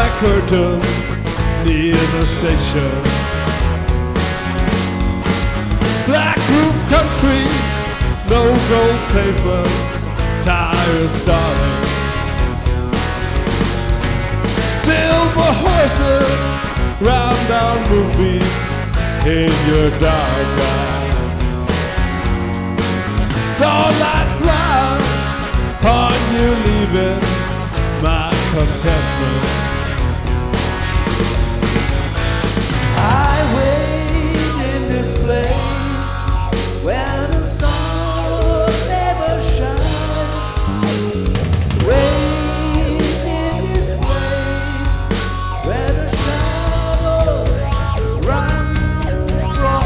black curtains near the station. Black roof country, no gold pavements, tired starlings. Silver horses, round down moonbeams in your dark eyes. Dawnlight smile on you leaving my contentment. I wait in this place where the sun never shines. Wait in this place where the shadows run from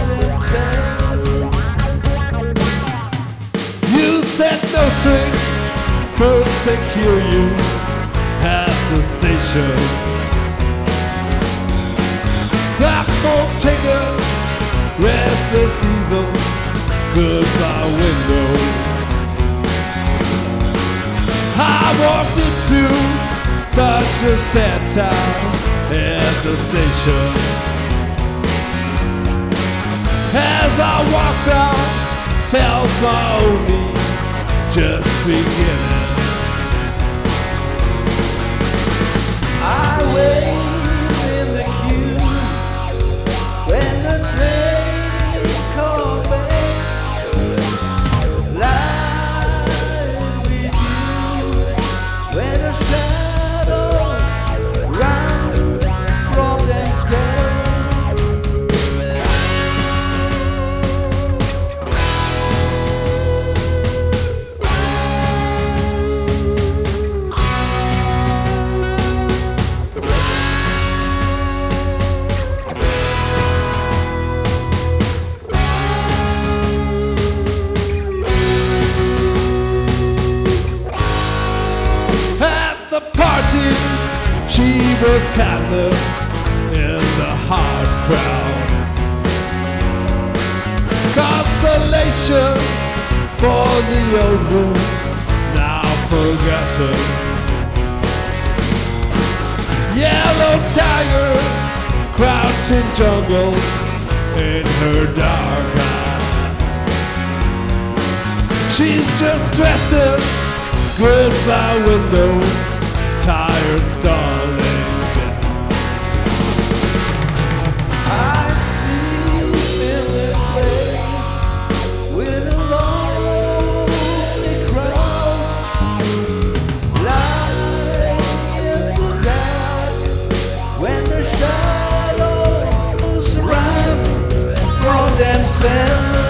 themselves. You said no strings could secure you at the station. Platform tickets, restless diesel, goodbye window. I walked into such a sad town at the station. As I walked out, felt my own need just beginning. I wait in the queue when the train comes back. Lying with you where the shadows run from themselves. She was Catholic in the hard crowd. Consolation for the old room, now forgotten. Yellow tigers crouch in jungles in her dark eyes. She's just dressing goodbye windows, tired starlings. I sleep in this place with a lonely crowd, lying in the dark when the shadows run from themselves.